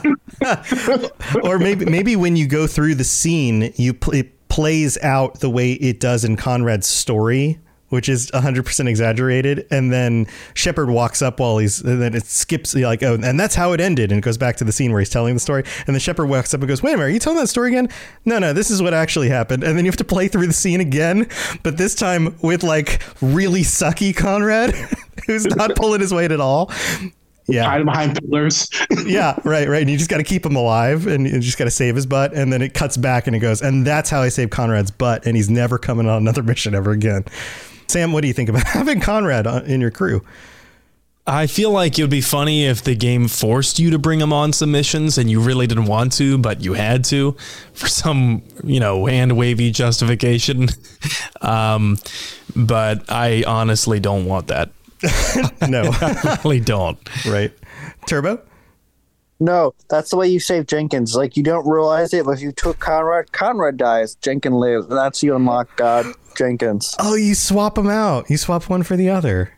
Or maybe maybe when you go through the scene, you pl- it plays out the way it does in Conrad's story, which is one hundred percent exaggerated, and then Shepard walks up while he's, and then it skips, like, oh, and that's how it ended, and it goes back to the scene where he's telling the story, and then Shepard walks up and goes, wait a minute, are you telling that story again? No, no, this is what actually happened, and then you have to play through the scene again, but this time with, like, really sucky Conrad, who's not pulling his weight at all. Yeah, hide behind pillars. Yeah, right, right. And you just got to keep him alive, and you just got to save his butt. And then it cuts back, and it goes, and that's how I saved Conrad's butt, and he's never coming on another mission ever again. Sam, what do you think about having Conrad in your crew? I feel like it would be funny if the game forced you to bring him on some missions and you really didn't want to, but you had to for some, you know, hand wavy justification. um, but I honestly don't want that. No, I really don't. Right. Turbo? No, that's the way you save Jenkins. Like, you don't realize it, but if you took Conrad, Conrad dies, Jenkins lives, and that's you unlock God Jenkins. Oh, you swap them out. You swap one for the other.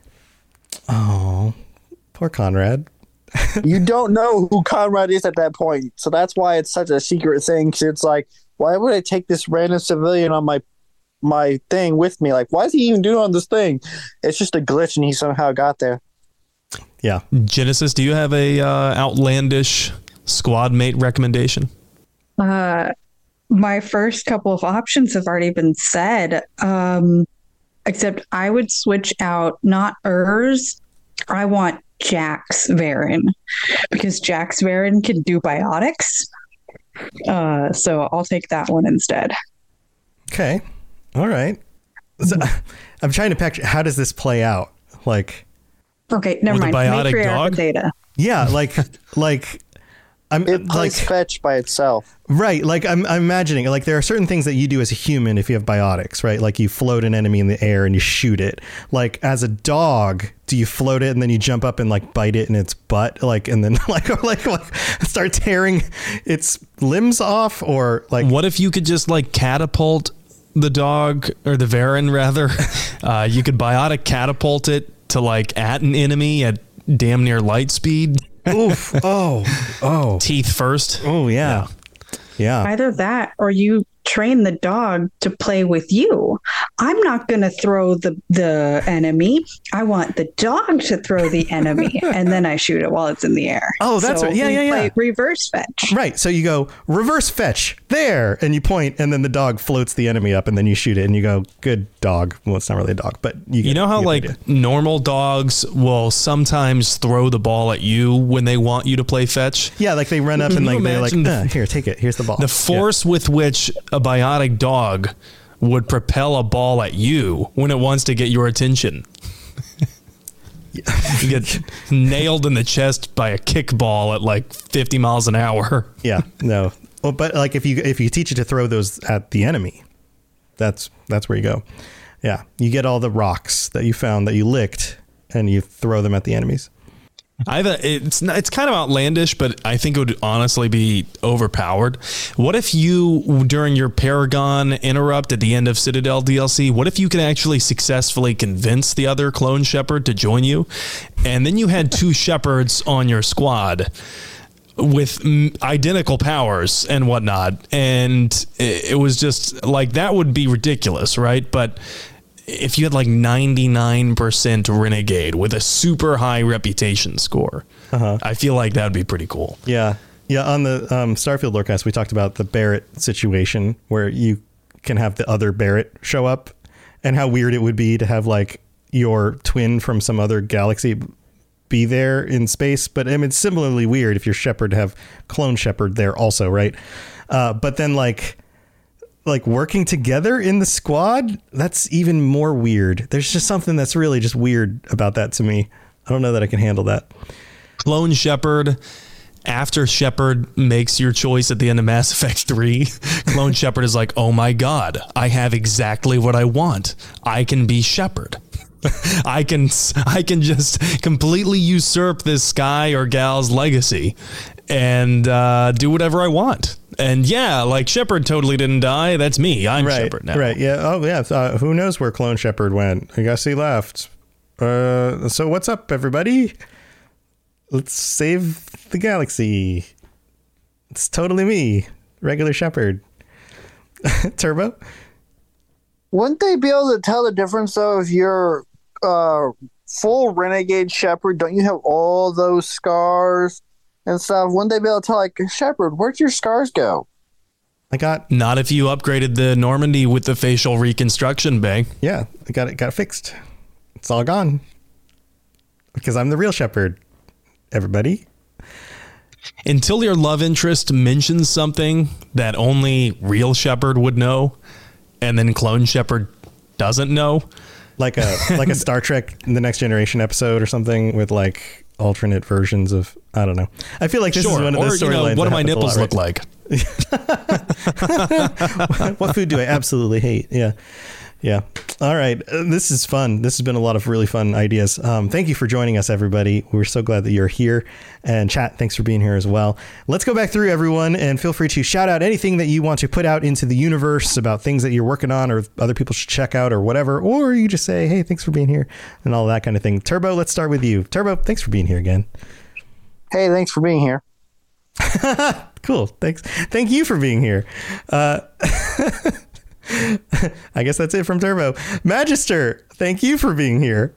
Oh, poor Conrad. You don't know who Conrad is at that point, so that's why it's such a secret thing. Cause it's like, why would I take this random civilian on my my thing with me? Like, why is he even doing on this thing? It's just a glitch, and he somehow got there. Yeah. Genesis, do you have a uh, outlandish squad mate recommendation? Uh, my first couple of options have already been said, um, except I would switch out not Urs. I want Jax Varen, because Jax Varen can do biotics. Uh, so I'll take that one instead. Okay. All right. So, I'm trying to picture, how does this play out? Like, okay, never mind. Biotic dog? Data. Yeah, like, like, I'm it plays like fetch by itself. Right. Like I'm, I'm imagining, like there are certain things that you do as a human if you have biotics, right? Like you float an enemy in the air and you shoot it. Like as a dog, do you float it and then you jump up and like bite it in its butt? Like, and then like, or like, like start tearing its limbs off, or like, what if you could just like catapult the dog, or the Varen rather? uh, you could biotic catapult it to like at an enemy at damn near light speed. Oof. Oh, oh, teeth first. Oh yeah. Yeah. Either that, or you train the dog to play with you. I'm not going to throw the, the enemy. I want the dog to throw the enemy, and then I shoot it while it's in the air. Oh, that's so right. Yeah, we yeah, yeah. play reverse fetch. Right. So you go reverse fetch there, and you point, and then the dog floats the enemy up, and then you shoot it, and you go, good dog. Well, it's not really a dog, but you, get, you know how you like normal dogs will sometimes throw the ball at you when they want you to play fetch? Yeah, like they run up and like they're like, uh, here, take it. Here's the ball. The force yeah. with which a biotic dog would propel a ball at you when it wants to get your attention. You get nailed in the chest by a kickball at like fifty miles an hour. Yeah, no. Well, but like if you if you teach it to throw those at the enemy, that's that's where you go. Yeah, you get all the rocks that you found that you licked, and you throw them at the enemies. I it's not, it's kind of outlandish, but I think it would honestly be overpowered. What if you, during your Paragon interrupt at the end of Citadel D L C, what if you could actually successfully convince the other clone shepherd to join you, and then you had two shepherds on your squad with identical powers and whatnot, and it was just like, that would be ridiculous, right? But if you had like ninety-nine percent renegade with a super high reputation score, uh-huh. I feel like that would be pretty cool. Yeah. Yeah. On the um, Starfield Lorecast, we talked about the Barrett situation where you can have the other Barrett show up, and how weird it would be to have like your twin from some other galaxy be there in space. But I mean, it's similarly weird if you're Shepard to have clone Shepard there also, right? Uh, but then like... like working together in the squad, that's even more weird. There's just something that's really just weird about that to me. I don't know that I can handle that. Clone Shepard, after Shepard makes your choice at the end of Mass Effect three, Clone Shepard is like, oh my God, I have exactly what I want. I can be Shepard. I can I can just completely usurp this guy or gal's legacy and uh, do whatever I want. And yeah, like Shepard totally didn't die. That's me. I'm right, Shepard now. Right. Yeah. Oh, yeah. Uh, who knows where Clone Shepard went? I guess he left. Uh, so what's up, everybody? Let's save the galaxy. It's totally me, regular Shepard. Turbo? Wouldn't they be able to tell the difference, though, if you're uh, full Renegade Shepard? Don't you have all those scars and stuff? Wouldn't they be able to tell, like, Shepard, where'd your scars go? I got... Not if you upgraded the Normandy with the facial reconstruction bay. Yeah, I got it, got it fixed. It's all gone. Because I'm the real Shepard, everybody. Until your love interest mentions something that only real Shepard would know, and then Clone Shepard doesn't know. Like a like a Star Trek The Next Generation episode or something with like alternate versions of, I don't know. I feel like this sure. is one of the storylines. You know, what do my nipples lot, look right? like? What food do I absolutely hate? Yeah. Yeah. All right. Uh, this is fun. This has been a lot of really fun ideas. Um, thank you for joining us, everybody. We're so glad that you're here. And chat, thanks for being here as well. Let's go back through, everyone, and feel free to shout out anything that you want to put out into the universe about things that you're working on or other people should check out or whatever. Or you just say, hey, thanks for being here and all that kind of thing. Turbo, let's start with you. Turbo, thanks for being here again. Hey, thanks for being here. Cool. Thanks. Thank you for being here. Uh, I guess that's it from Turbo. Magister, thank you for being here.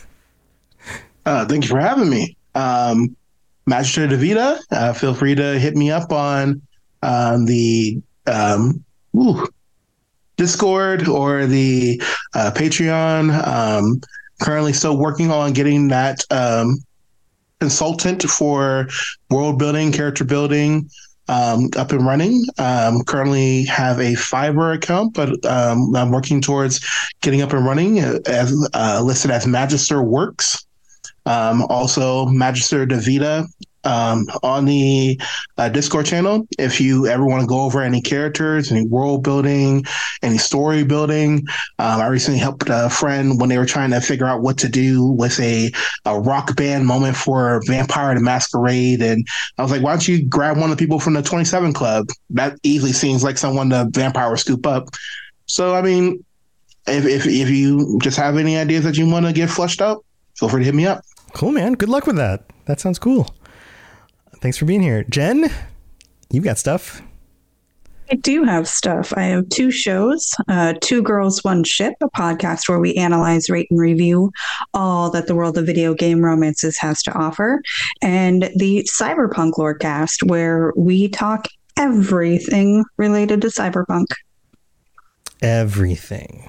uh, thank you for having me. Um, Magister DeVita, uh, feel free to hit me up on um, the um, ooh, Discord or the uh, Patreon. Um, currently still working on getting that um, consultant for world building, character building, Um, up and running. Um, currently have a Fiverr account, but um, I'm working towards getting up and running as uh, listed as Magister Works. Um, also, Magister DeVita um, on the uh, Discord channel. If you ever want to go over any characters, any world building, any story building, um, I recently helped a friend when they were trying to figure out what to do with a, a rock band moment for Vampire the Masquerade. And I was like, why don't you grab one of the people from the twenty-seven Club? That easily seems like someone the Vampire would scoop up. So, I mean, if, if, if you just have any ideas that you want to get flushed out, feel free to hit me up. Cool, man. Good luck with that. That sounds cool. Thanks for being here. Jen, you got stuff. I do have stuff. I have two shows, uh, Two Girls, One Ship, a podcast where we analyze, rate, and review all that the world of video game romances has to offer, and the Cyberpunk Lorecast, where we talk everything related to Cyberpunk. Everything.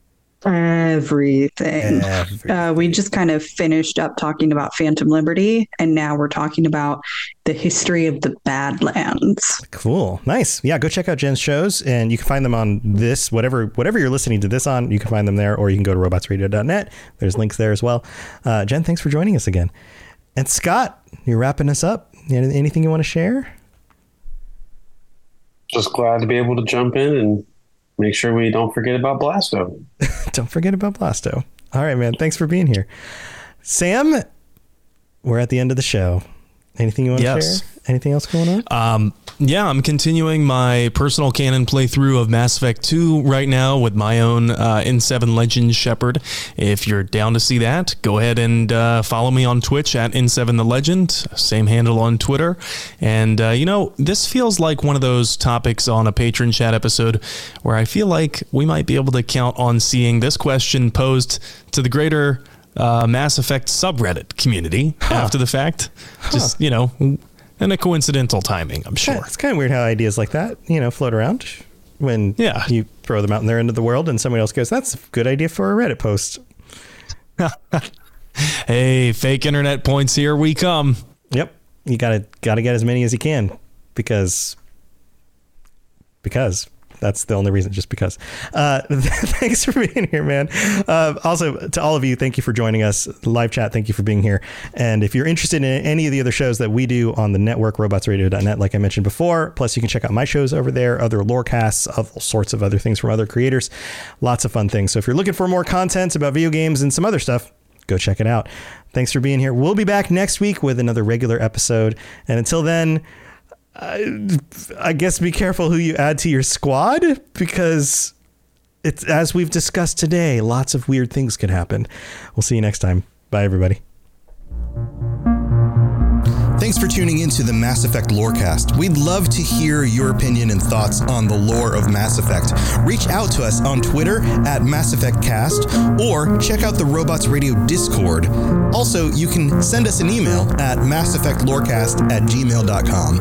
Everything. Everything. Uh, we just kind of finished up talking about Phantom Liberty, and now we're talking about the history of the Badlands. Cool. Nice. Yeah, go check out Jen's shows, and you can find them on this, whatever whatever you're listening to this on, you can find them there, or you can go to robots radio dot net. There's links there as well. Uh, Jen, thanks for joining us again. And Scott, you're wrapping us up. Anything you want to share? Just glad to be able to jump in and make sure we don't forget about Blasto. Don't forget about Blasto. All right, man. Thanks for being here. Sam, we're at the end of the show. Anything you want yes. to share? Anything else going on? Um, yeah, I'm continuing my personal canon playthrough of Mass Effect two right now with my own uh, N seven Legend Shepard. If you're down to see that, go ahead and uh, follow me on Twitch at N seven The Legend, same handle on Twitter. And, uh, you know, this feels like one of those topics on a patron chat episode where I feel like we might be able to count on seeing this question posed to the greater uh, Mass Effect subreddit community huh. after the fact. Huh. Just, you know... And a coincidental timing, I'm sure. Yeah, it's kind of weird how ideas like that, you know, float around when yeah. you throw them out in there into the world and somebody else goes, that's a good idea for a Reddit post. Hey, fake internet points, here we come. Yep. You gotta gotta get as many as you can because because that's the only reason, just because. Uh, thanks for being here, man. Uh, also, to all of you, thank you for joining us. Live chat, thank you for being here. And if you're interested in any of the other shows that we do on the network, robots radio dot net, like I mentioned before, plus you can check out my shows over there, other lore casts, of all sorts of other things from other creators. Lots of fun things. So if you're looking for more content about video games and some other stuff, go check it out. Thanks for being here. We'll be back next week with another regular episode. And until then, I, I guess be careful who you add to your squad, because it's, as we've discussed today, lots of weird things could happen. We'll see you next time. Bye, everybody. Thanks for tuning into the Mass Effect Lorecast. We'd love to hear your opinion and thoughts on the lore of Mass Effect. Reach out to us on Twitter at Mass Effect Cast, or check out the Robots Radio Discord. Also, you can send us an email at mass effect lorecast at gmail dot com.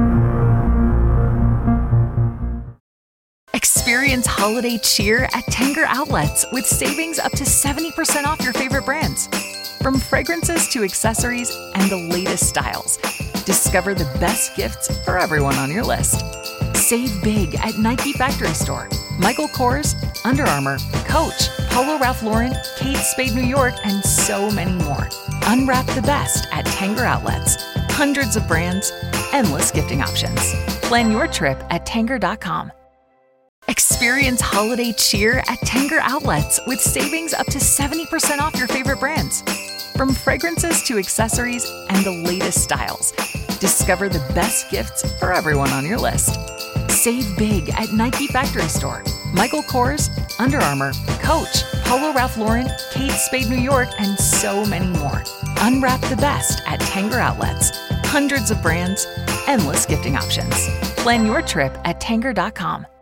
Experience holiday cheer at Tanger Outlets with savings up to seventy percent off your favorite brands. From fragrances to accessories and the latest styles, discover the best gifts for everyone on your list. Save big at Nike Factory Store, Michael Kors, Under Armour, Coach, Polo Ralph Lauren, Kate Spade New York, and so many more. Unwrap the best at Tanger Outlets. Hundreds of brands, endless gifting options. Plan your trip at tanger dot com. Experience holiday cheer at Tanger Outlets with savings up to seventy percent off your favorite brands. From fragrances to accessories and the latest styles, discover the best gifts for everyone on your list. Save big at Nike Factory Store, Michael Kors, Under Armour, Coach, Polo Ralph Lauren, Kate Spade New York, and so many more. Unwrap the best at Tanger Outlets. Hundreds of brands, endless gifting options. Plan your trip at tanger dot com.